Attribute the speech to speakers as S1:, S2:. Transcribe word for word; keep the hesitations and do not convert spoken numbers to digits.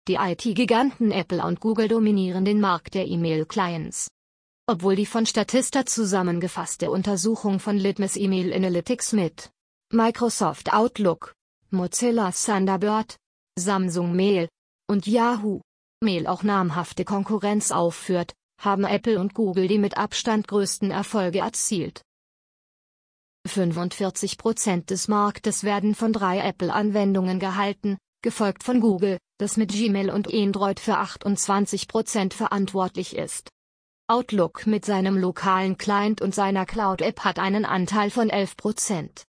S1: Die I T-Giganten Apple und Google dominieren den Markt der E-Mail-Clients. Obwohl die von Statista zusammengefasste Untersuchung von Litmus E-Mail Analytics mit Microsoft Outlook, Mozilla Thunderbird, Samsung Mail und Yahoo Mail auch namhafte Konkurrenz aufführt, haben Apple und Google die mit Abstand größten Erfolge erzielt. fünfundvierzig Prozent des Marktes werden von drei Apple-Anwendungen gehalten, gefolgt von Google, das mit Gmail und Android für achtundzwanzig Prozent verantwortlich ist. Outlook mit seinem lokalen Client und seiner Cloud-App hat einen Anteil von elf Prozent.